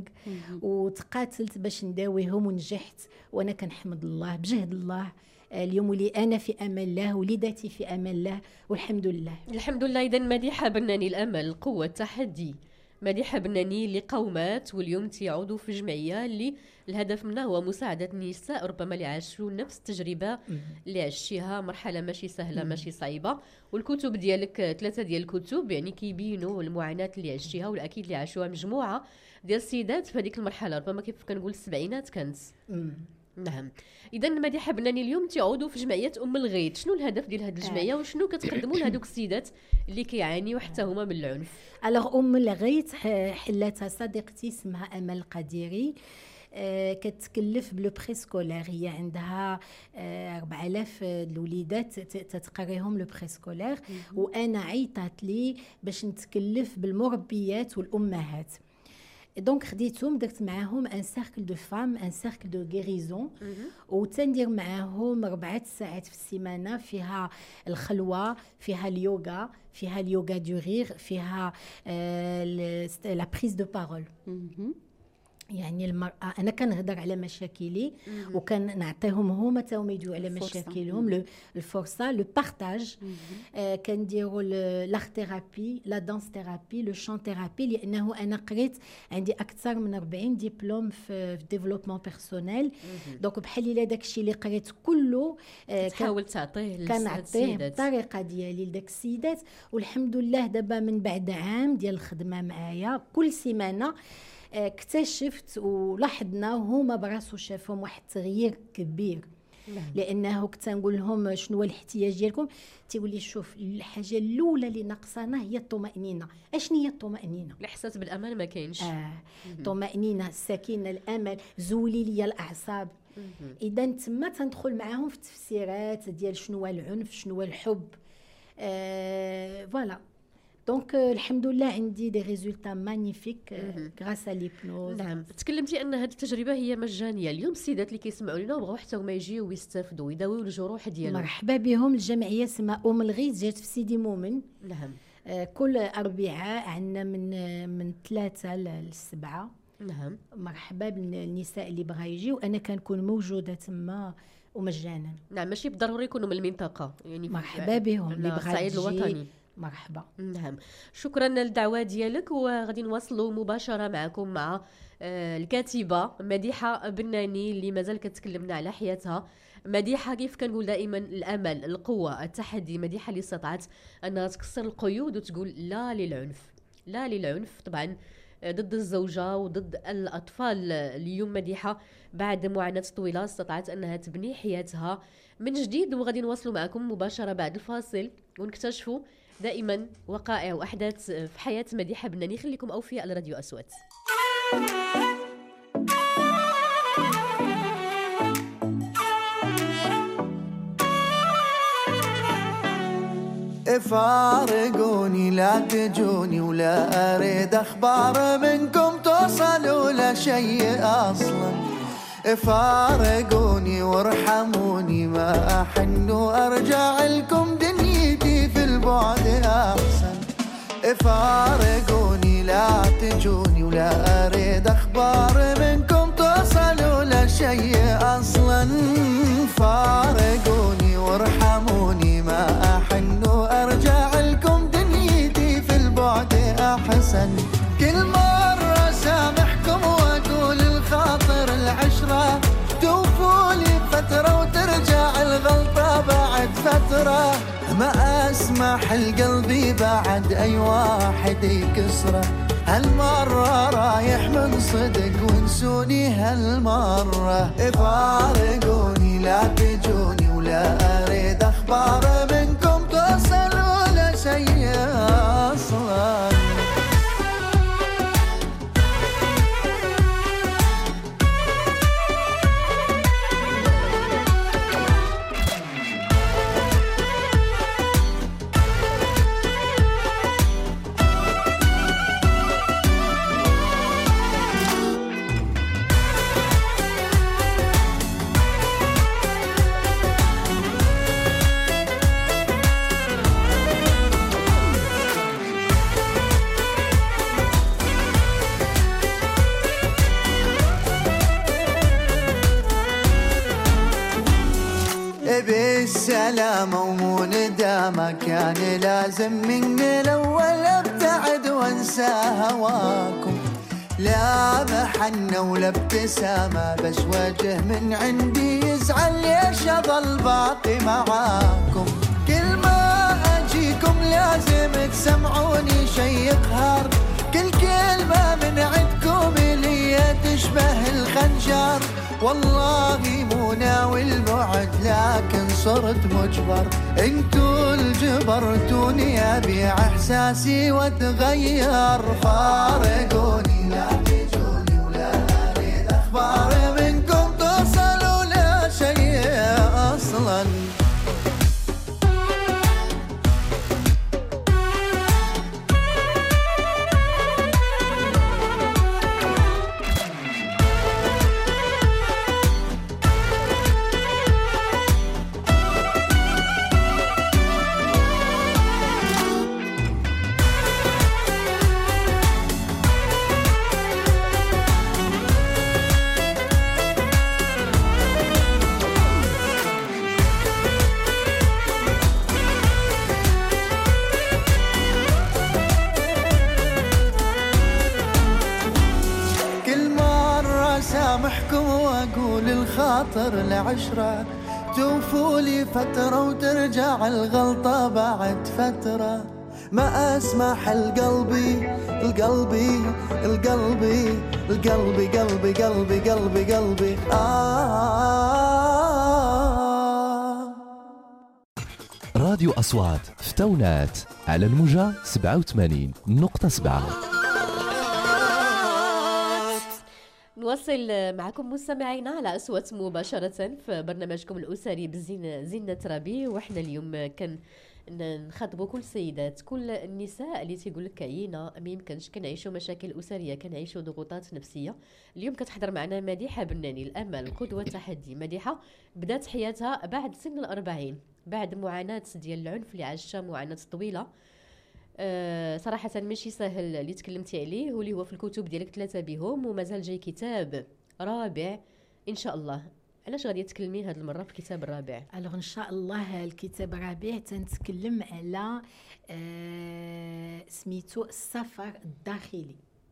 وتقاتلت باش نداويهم ونجحت. وانا كنحمد الله بجهد الله. اليوم اللي انا في امان الله، وليداتي في امان الله، والحمد لله الحمد لله. اذا مديحه بناني، الامل، القوه، التحدي. مديحه بناني اللي قومات واليوم تعودوا في جمعيه اللي الهدف منها هو مساعده النساء ربما اللي عاشوا نفس التجربه اللي عشتيها، مرحله ماشي سهله ماشي صعيبه. والكتب ديالك ثلاثه ديال الكتب يعني كيبينوا المعاناه اللي عشتيها، والاكيد اللي عاشوها مجموعه ديال السيدات في هذيك المرحله، ربما كيف كنقول السبعينات كانت. نعم. اذا مديحه بناني اليوم تعودوا في جمعيه ام الغيط. شنو الهدف ديال هذه الجمعيه وشنو كتقدموا لهذوك السيدات اللي كيعانيوا حتى هما من العنف؟ الوغ ام الغيط حلاتها صديقتي اسمها امل القديري، آه كتكلف بلو بريسكولير. هي عندها آه أربعة آلاف الوليدات تتقريهم لو بريسكولير، وانا عيطات لي باش نتكلف بالمربيات والامهات. دونك خديتهم درت معاهم ان سيركل دو فام، ان سيركل دو غيريزون، وتندير معاهم ربعة ساعات في السيمانه، فيها الخلوه، فيها اليوغا، فيها اليوغا دو رير، فيها لا بريز دو بارول. يعني المرأة أنا كنهضر على مشاكلي وكان نعطيهم هما تاهم يدوا على مشاكلهم، الفرصة، لو بارتاج. آه كنديروا لاغ ثيرابي، لا دانس ثيرابي، لو شان ثيرابي، لأنه أنا قريت عندي أكثر من أربعين دبلوم في ديفلوبمون بيرسونيل. دونك بحال إلا داكشي اللي قريت كله آه تحاول تعطيه كنعطيه بالطريقة ديالي لداك السيدات. والحمد لله دابا من بعد عام ديال الخدمة معايا كل سيمانة اكتشفت ولاحظنا وهما براسو شافهم واحد التغيير كبير. لانه كنت نقول لهم شنو هو الاحتياج ديالكم، تيقول لي شوف الحاجه الاولى اللي ناقصانا هي الطمانينه. اشنو هي الطمانينه؟ الاحساس بالامان ما كاينش. اه الطمانينه، السكينه، الامل، زولي لي الاعصاب. اذا تما تندخل معاهم في التفسيرات ديال شنو هو العنف، شنو هو الحب. آه فوالا دونك الحمد لله عندي دي ريزولتا مانيفيك غراس ا ليبنوز. نعم، تكلمتي ان هذه التجربه هي مجانيه. اليوم السيدات اللي كيسمعوا لنا وبغاو حتى هما يجيو ويستافدوا ويداويو الجروح ديالهم، مرحبا بهم. الجمعيه اسمها ام الغيث جات في سيدي مومن. نعم. آه كل اربعاء عندنا من من ثلاثة لسبعة. نعم. مرحبا بالنساء اللي بغا يجيو، انا كنكون موجوده تما ومجانا. نعم، ماشي بالضروري يكونوا من المنطقه، يعني مرحبا بهم اللي بغا الصعيد الوطني. مرحبا. نعم، شكرا للدعوه ديالك، وغادي نواصلوا مباشره معكم مع الكاتبه مديحه بناني اللي مازال كتكلمنا على حياتها. مديحه كيف كنقول دائما الامل، القوه، التحدي. مديحه اللي استطاعت انها تكسر القيود وتقول لا للعنف، لا للعنف طبعا ضد الزوجه وضد الاطفال. اليوم مديحه بعد معاناه طويله استطاعت انها تبني حياتها من جديد، وغادي نواصلوا معكم مباشره بعد الفاصل ونكتشفوا دائما وقائع واحداث في حياه مديحه بناني. خليكم اوفياء على راديو اصوات. فارقوني لا تجوني ولا أريد أخبار منكم توصلوا لشيء أصلا. فارقوني وارحموني ما أحن وأرجع لكم دنيتي في البعد أحسن. فارقوني لا تجوني ولا أريد أخبار منكم توصلوا لشيء أصلا. فارقوني وارحموني ما أحن وأرجع لكم دنيتي في البعد أحسن. كل مرة سامحكم وأقول الخاطر العشرة، توفولي فترة وترجع الغلطة بعد فترة. ما أسمح القلبي بعد أي واحد يكسره. هالمرة رايح من صدق وانسوني هالمرة. فارقوني لا تجوني ولا أريد أخبار منكم توصلوا لشيء أصلا. بالسلامة ومو ندامة، كان لازم من الأول أبتعد وانسى هواكم. لا محنة ولا ابتسامة بس وجه من عندي يزعل ليش أظل باقي معاكم. كل ما أجيكم لازم تسمعوني شي يقهر. كل كلمة من عندكم لي تشبه الخنجر. والله مو ناوي البعد لكن صرت مجبر. انتو الجبرتوني ابيع احساسي واتغير. فارقوني لا تجوني ولا اريد اخبار منكم توصلوا لشيء اصلا. الخاطر العشرة، توفولي فترة وترجع الغلطة بعد فترة. ما أسمح القلبي القلبي القلبي القلبي قلبي قلبي قلبي قلبي آه. راديو أصوات فتونات على الموجة سبعة وثمانين نقطة سبعة. نواصل معكم مستمعينا على أصوات مباشرة في برنامجكم الأسري بزين زينة ربي. وإحنا اليوم كان نخاطبوا كل السيدات، كل النساء اللي تيقول لك عيينا ما يمكنش، كنعيشوا مشاكل اسريه، كنعيشوا ضغوطات نفسيه. اليوم كتحضر معنا مديحه بناني، الامل، القدوه، التحدي. مديحه بدات حياتها بعد سن الأربعين، بعد معاناه ديال العنف اللي عاشتها، معاناه طويله. أه صراحه ماشي سهل اللي تكلمتي عليه، واللي هو في الكتب ديالك ثلاثه بهم، ومازال جاي كتاب رابع ان شاء الله. علاش غادي تكلمي هذه المره في الكتاب الرابع؟ الوغ ان شاء الله الكتاب الرابع تنتكلم على آه سميتو السفر الداخلي.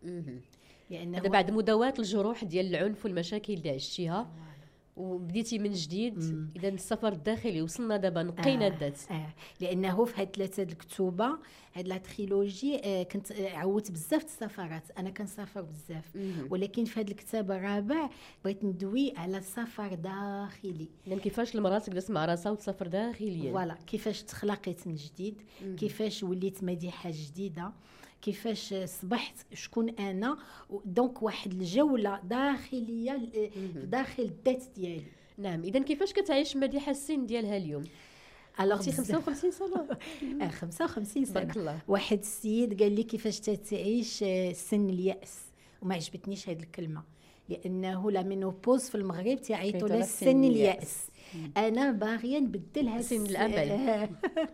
لان هذا بعد مداواه الجروح ديال العنف والمشاكل اللي عشتيها وبديتي من جديد. اذا السفر الداخلي وصلنا دابا نقينا الذات. آه. آه. لانه في هاد ثلاثه الكتوبه، هاد لا تريلوجي آه كنت عودت بزاف السفرات، انا كنسافر بزاف، ولكن في هاد الكتاب الرابع بغيت ندوي على السفر داخلي. يعني كيفاش المراه تجلس مع راسها وتسافر داخليا، فوالا كيفاش تخلقيت من جديد، كيفاش وليت مديحه جديده، كيفاش صبحت شكون انا. دونك واحد الجوله داخليه داخل الذات ديالي. نعم. اذا كيفاش كتعيش مديحه السن ديالها اليوم؟ الوغ خمسة وخمسين سنه. اه خمسة وخمسين سنه. بارك الله. واحد السيد قال لي كيفاش تعيش سن الياس، وما عجبتنيش هذه الكلمه، لانه لا مينوبوز في المغرب تعيطوا لها سن الياس. انا باغيه نبدلها سن الامل.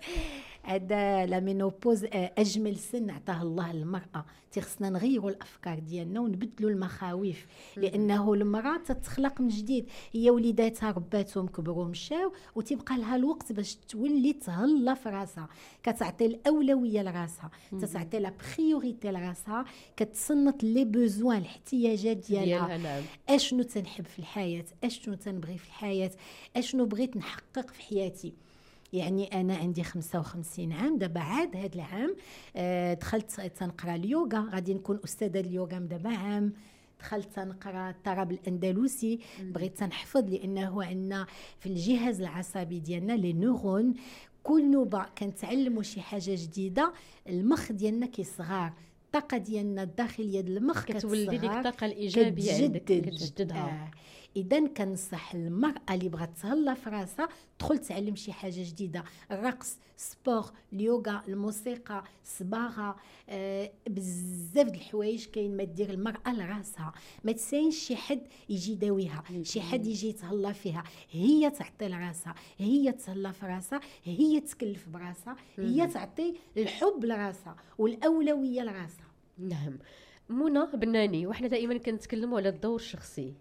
هذا لا مينوبوز اجمل سن عطاه الله للمراه. تخصنا نغيروا الافكار ديالنا ونبدلوا المخاوف، لانه المراه تتخلق من جديد. هي وليداتها رباتهم كبروا مشاو، وتبقى لها الوقت باش تولي تهلا في راسها، كتعطي الاولويه لراسها، تتعطي لا بريوريتي لراسها، كتصنت لي بوزوان الاحتياجات ديالها. نعم. اشنو تنحب في الحياه، اشنو تنبغي في الحياه، اشنو بغيت نحقق في حياتي. يعني انا عندي خمسة وخمسين عام دابا، عاد هذا العام آه دخلت تنقرا اليوغا، غادي نكون استاذه اليوغا من دابا عام. دخلت تنقرا الطرب الاندلسي، بغيت تنحفظ، لانه عندنا في الجهاز العصبي ديالنا لي نورون، كل نوبه كنتعلموا شي حاجه جديده، المخ ديالنا كيصغر، الطاقه ديالنا الداخليه ديال المخ كتولي ديك الطاقه الايجابيه عندك كتجددها. آه. اذا كنصح المراه اللي بغات تهلا في راسها تدخل تعلم شي حاجه جديده، الرقص، سبور، اليوغا، الموسيقى، الصباغه، آه بزاف د الحوايج كاين ما دير المراه لراسها. ما تساينش شي حد يجي داويها، شي حد يجي يتهلا فيها، هي تعطي لراسها، هي تهلا في راسها، هي تكلف براسها، هي تعطي الحب لراسها والاولويه لراسها. نعم. منى بناني، وحنا دائما كنتكلموا على الدور الشخصي.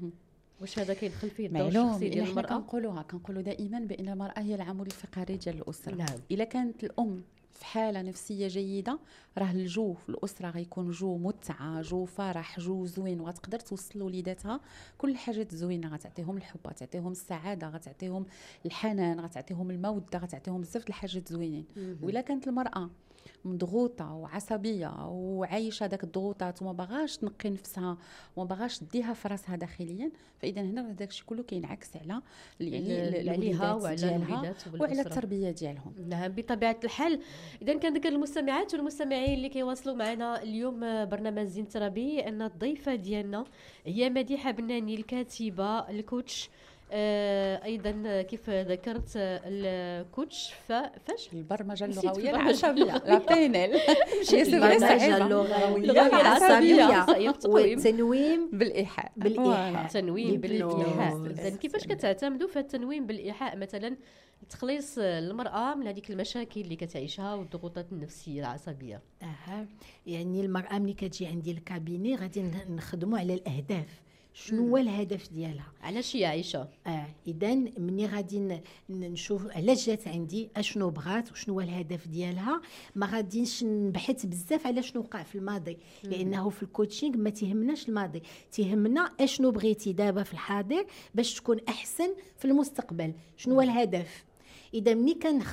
واش هذا كيدخل فيه الدور الشخصي ديال المراه؟ كنقولوها كنقولوا دائما بان المراه هي العمود الفقري ديال الاسره. نعم. الا كانت الام في حاله نفسيه جيده، راه الجو في الاسره غيكون جو متعه، جو فرح، جو زوين، وغتقدر توصل لوليداتها كل الحاجات الزوينه. غتعطيهم الحب، غتعطيهم السعاده، غتعطيهم الحنان، غتعطيهم الموده، غتعطيهم بزاف د الحاجات زوينين. والا كانت المراه مضغوطه وعصبيه وعايشه داك الضغوطات وما باغاش تنقي نفسها وما باغاش تديها في راسها داخليا، فاذا هنا داك الشيء كله كينعكس على يعني عليها وعلى الوليدات وعلى التربيه ديالهم. نعم بطبيعه الحال. اذا كنذكر المستمعات والمستمعين اللي كيواصلوا معنا اليوم برنامج زين ترابي ان الضيفه ديالنا هي مديحه بناني، الكاتبه، الكوتش، آه ايضا كيف ذكرت الكوتش فاش البرمجه اللغويه العصبيه لا بينل البرمجه اللغويه العصبيه والتنويم بالايحاء بالايحاء التنويم بالايحاء. اذا كيفاش كتعتمدوا في التنويم بالايحاء مثلا تخليص المراه من هذيك المشاكل اللي كتعيشها والضغوطات النفسيه العصبيه؟ اها يعني المراه ملي كتجي عندي الكابيني غادي نخدموا على الاهداف. شنو هو الهدف ديالها، علاش هي عايشه؟ اه اذا مني غادي نشوف علاش جات عندي، اشنو بغات وشنو هو الهدف ديالها. ما غاديش نبحث بزاف على شنو وقع في الماضي، لانه في الكوتشينغ ما تيهمناش الماضي، تيهمنا اشنو بغيتي دابا في الحاضر باش تكون احسن في المستقبل. شنو هو الهدف؟ اذا مني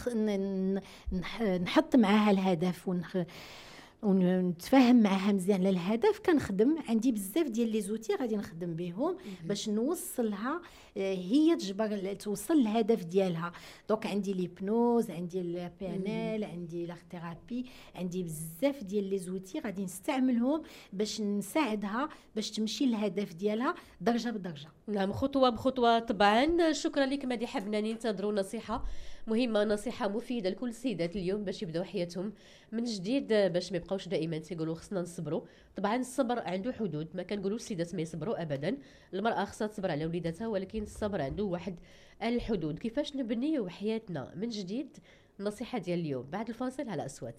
كنحط معاها الهدف ونخ ونتفاهم معها مزيان على الهدف، كنخدم عندي بزاف ديال لي زوتي غادي نخدم بهم باش نوصلها هي تجبر توصل الهدف ديالها. دونك عندي ليبنوز، عندي البي ان ال، عندي لاغ ثيرابي، عندي بزاف ديال لي زوتي غادي نستعملهم باش نساعدها باش تمشي للهدف ديالها درجه بدرجه. نعم خطوه بخطوه طبعا. شكرا لك مديحه بناني. انتظروا نصيحه مهمه نصيحه مفيده لكل السيدات اليوم باش يبداو حياتهم من جديد، باش ما يبقاوش دائما تيقولوا خصنا نصبروا. طبعا الصبر عنده حدود، ما كنقولوا السيدات ما يصبروا ابدا، المراه خصها تصبر على وليداتها، ولكن الصبر عنده واحد الحدود. كيفاش نبنيو حياتنا من جديد؟ النصيحه ديال اليوم بعد الفاصل على أصوات.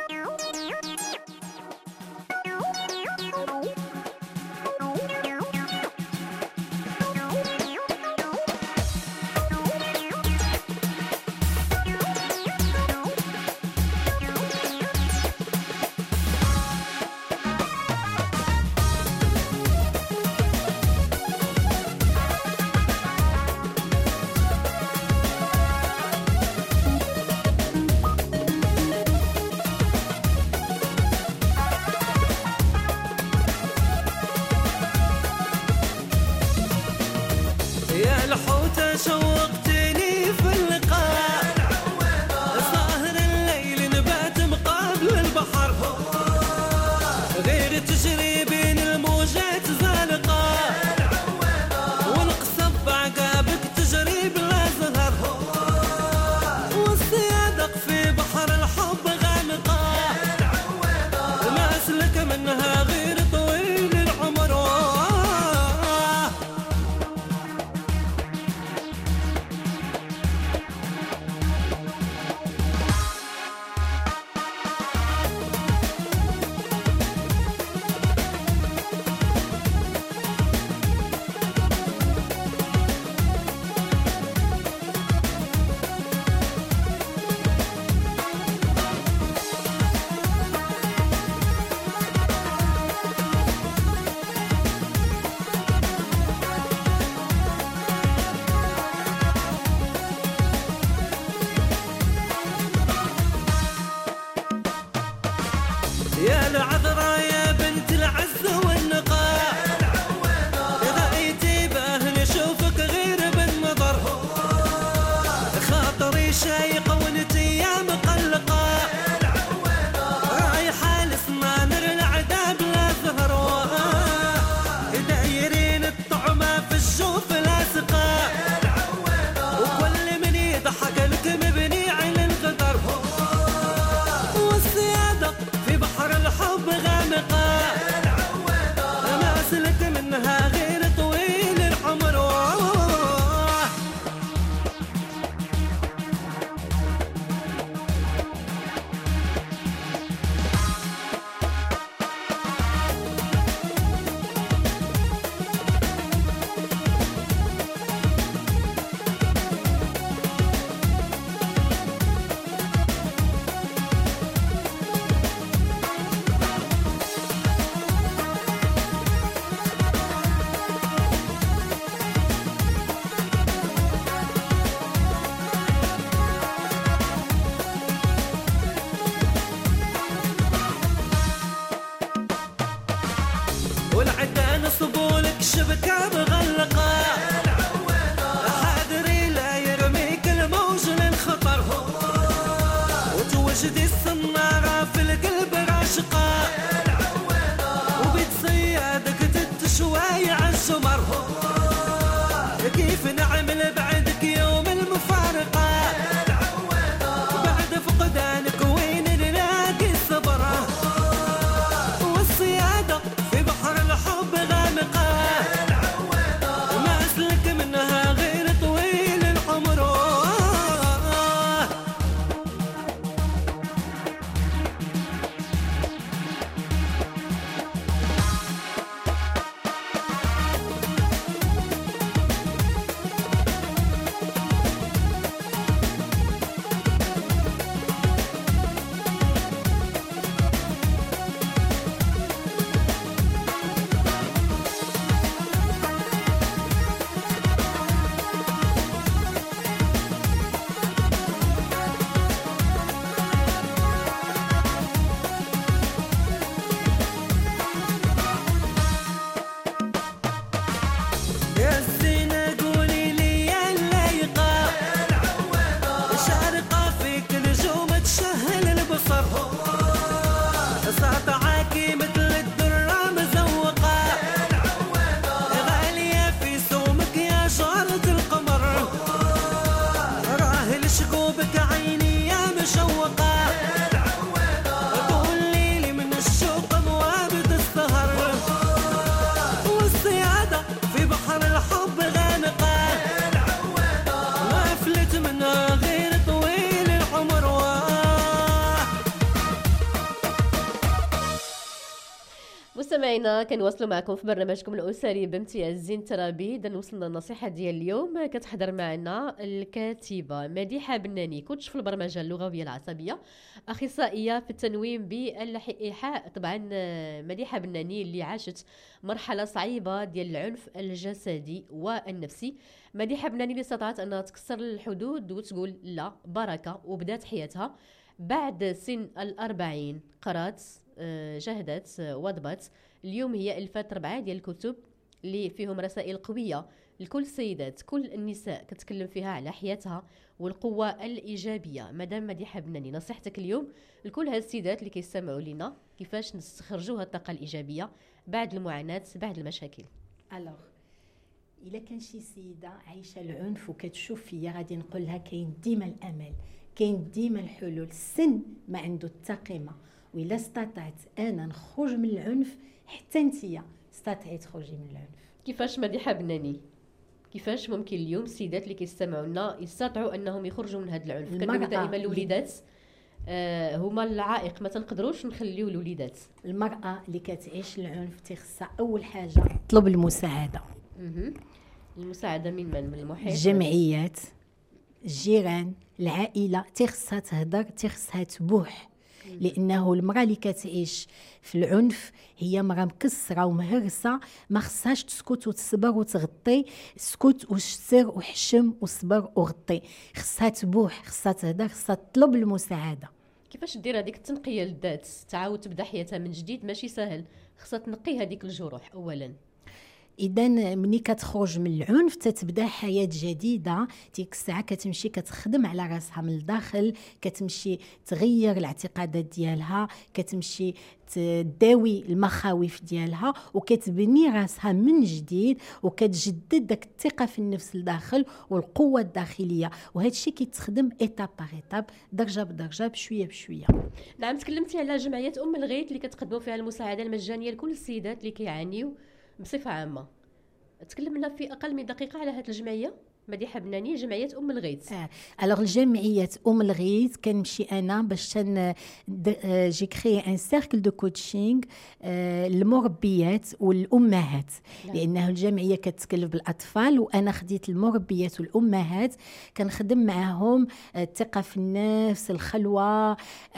شبكة مغلقة حاضري لا يرميك الموج للخطر وتوجدي الصنارة في القلب راشقة وبيت صيادك تتشواي عالشمر كيف نعمل بعدك يوم المفارقة بعد فقدانك وين نلاقي الصبر والصيادة في بحر الحب غامقة مستمعينا كنواصلوا معكم في برنامجكم الاسري بامتياز زين ترابي. اذا وصلنا النصيحه ديال اليوم. كتحضر معنا الكاتبه مديحه بناني، كوتش في البرمجه اللغويه العصبيه، اخصائيه في التنويم بالايحاء. طبعا مديحه بناني اللي عاشت مرحله صعيبه ديال العنف الجسدي والنفسي. مديحه بناني اللي استطاعت انها تكسر الحدود وتقول لا بركه، وبدات حياتها بعد سن الأربعين. قرات، جهدت، وضبت. اليوم هي الفات ربعه ديال الكتب اللي فيهم رسائل قويه لكل السيدات، كل النساء، كتكلم فيها على حياتها والقوه الايجابيه. مدام مديحه بناني، نصيحتك اليوم لكل هاد السيدات اللي كيستمعوا لنا كيفاش نستخرجوا الطاقه الايجابيه بعد المعاناه، بعد المشاكل؟ الوغ الا كان شي سيده عايشه العنف وكتشوف فيا، غادي نقول لها كاين ديما الامل، كاين ديما الحلول. السن ما عنده التقيمه، وإلا استطعت أنا نخرج من العنف حتى انتيا استطعي تخرجي من العنف. كيفاش مديحة بناني؟ كيفاش ممكن اليوم السيدات اللي كيستمعوا لنا يستطيعوا أنهم يخرجوا من هذا العنف؟ كنقولوا دائما الوليدات آه هما العائق، ما تنقدروش نخليو الوليدات. المرأة اللي كتعيش العنف تخصها أول حاجة تطلب المساعدة. المساعدة من من؟ من المحيط، الجمعيات، الجيران، العائلة. تخصها تهدر، تخصها تبوح، لانه المراه اللي كتعيش في العنف هي مراه مكسره ومهرسه، ما خصهاش تسكت وتصبر وتغطي. سكت وشتر وحشم وصبر وغطي، خصها تبوح، خصها تهدر، خصها تطلب المساعده. كيفاش دير هذيك التنقيه للذات، تعاود تبدا حياتها من جديد؟ ماشي سهل، خصها تنقي هذيك الجروح اولا. اذا ملي كتخرج من العنف تتبدا حياه جديده. ديك الساعه كتمشي كتخدم على راسها من الداخل، كتمشي تغير الاعتقادات ديالها، كتمشي تداوي المخاوف ديالها، وكتبني راسها من جديد، وكتجدد داك الثقه في النفس الداخل والقوه الداخليه. وهذا الشيء كيتخدم ايتاب باغ ايتاب، درجه بدرجه، بشويه بشويه. نعم، تكلمتي على جمعيه ام الغيث اللي كتقدموا فيها المساعده المجانيه لكل السيدات اللي كيعانيوا بصفه عامه. تكلم لنا في اقل من دقيقه على هذه الجمعيه مديحه بناني، جمعيه ام الغيث. اه الوغ الجمعيه ام الغيث كنمشي انا باش تن جي كري ان سيركل دو كوتشينغ للمربيات والامهات، لانه الجمعيه كتكلف بالاطفال، وانا خديت المربيات والامهات كنخدم معاهم الثقه في النفس، الخلوه،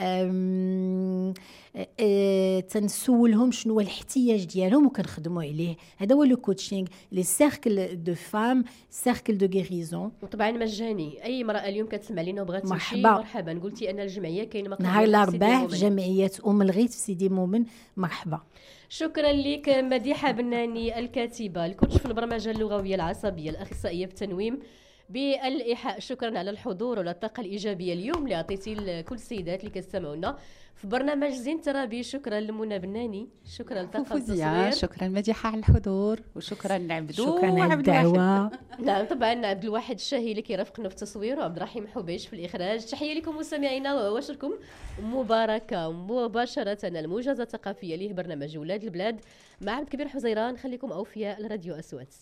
أه تنسولهم شنو هو الاحتياج ديالهم وكنخدموا عليه. هذا هو لو كوتشينغ لي سيركل دو فام، سيركل دو غيريزون، وطبعا مجاني. اي امراه اليوم كتسمع لينا وبغات تمشي مرحبا مرحبا. قلتي ان الجمعيه كاينه مقر نهار الاربعاء في جمعيه ام الغيث في سيدي مومن. مرحبا. شكرا لك مديحه بناني، الكاتبه، الكوتش في البرمجه اللغويه العصبيه، الاخصائيه بالتنويم بالايحاء. شكرا على الحضور والطاقه الايجابيه اليوم اللي عطيتي لكل السيدات اللي كيستمعونا في برنامج زين ترابي. شكرا لمنى بناني، شكرا لطاقم التصوير، شكرا مديحه على الحضور، وشكرا لعبدو، شكرا على الدعوه. نعم طبعا عبد الواحد الشاهي اللي كيرافقنا في التصوير، وعبد الرحيم حبيش في الاخراج. تحيه لكم مستمعينا وواشركم مباركه مباشره الموجزه الثقافيه ليه برنامج ولاد البلاد مع عبد الكبير حزيران. خليكم اوفياء لراديو اسوات.